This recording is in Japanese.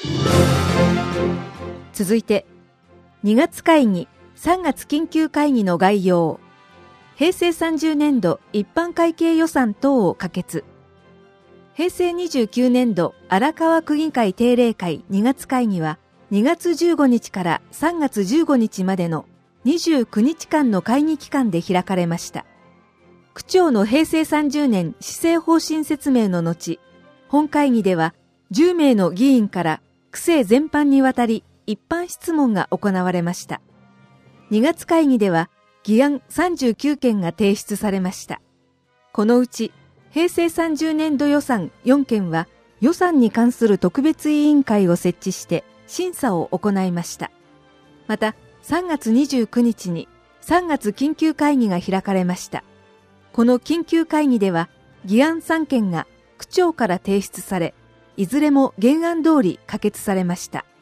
続いて、2月会議、3月緊急会議の概要。平成30年度一般会計予算等を可決。平成29年度荒川区議会定例会2月会議は2月15日から3月15日までの29日間の会議期間で開かれました。区長の平成30年施政方針説明の後、本会議では10名の議員から区政全般にわたり一般質問が行われました。2月会議では議案39件が提出されました。このうち平成30年度予算4件は予算に関する特別委員会を設置して審査を行いました。また3月29日に3月緊急会議が開かれました。この緊急会議では議案3件が区長から提出され、いずれも原案通り可決されました。